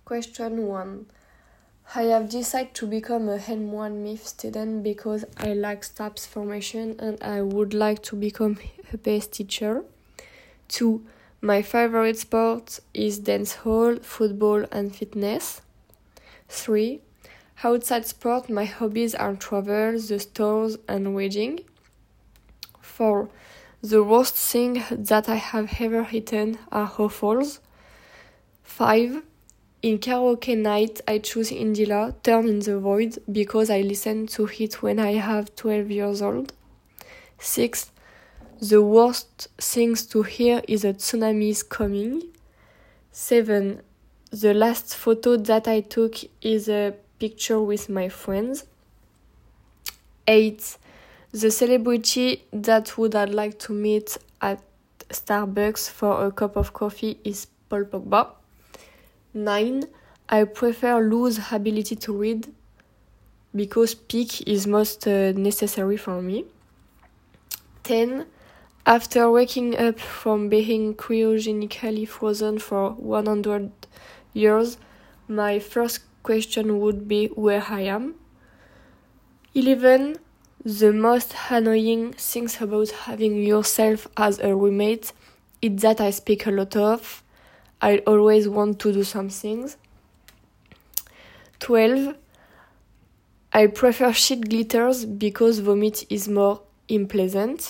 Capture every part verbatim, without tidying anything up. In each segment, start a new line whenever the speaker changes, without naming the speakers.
Question one. I have decided to become a N one M I F student because I like STAPS formation and I would like to become a best teacher. two. My favorite sport is dancehall, football and fitness. three. Outside sport, my hobbies are travel, the stores and reading. four. The worst thing that I have ever eaten are waffles. five. In karaoke night, I choose Indila, Turn in the Void, because I listened to it when I have twelve years old. six. The worst things to hear is a tsunami is coming. seven. The last photo that I took is a picture with my friends. eight. The celebrity that would I like to meet at Starbucks for a cup of coffee is Paul Pogba. nine. I prefer Lou's ability to read because peak is most uh, necessary for me. ten. After waking up from being cryogenically frozen for one hundred years, my first question would be where I am. eleven. The most annoying things about having yourself as a roommate is that I speak a lot of. I always want to do some things. twelve. I prefer shit glitters because vomit is more unpleasant.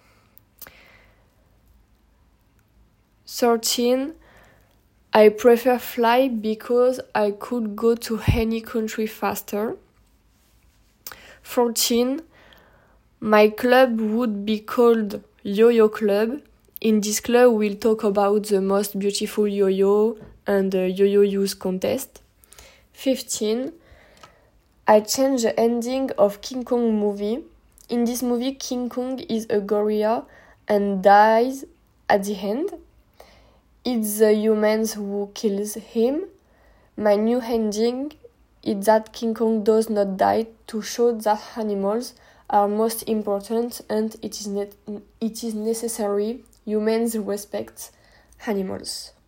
thirteen. I prefer fly because I could go to any country faster. fourteen. My club would be called Yo-Yo Club. In this club, we'll talk about the most beautiful yo-yo and the yo-yo use contest. fifteen. I changed the ending of King Kong movie. In this movie, King Kong is a gorilla and dies at the end. It's the humans who kills him. My new ending is that King Kong does not die to show that animals are most important and it is ne- it is necessary humans respect animals.